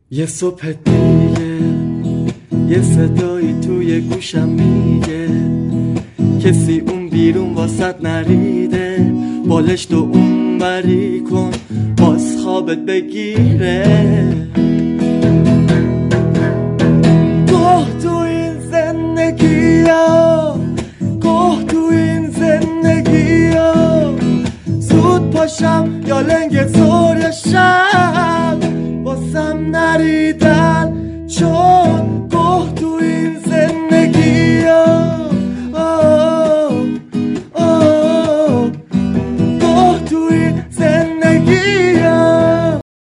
یه صبح دیگه یه صدایی توی گوشم میگه کسی اون بیرون واسط نریده، بالشت و اون بری کن باز خوابت بگیره. گه تو این زندگی ها، گه تو این زندگی ها، زود پاشم یا لنگت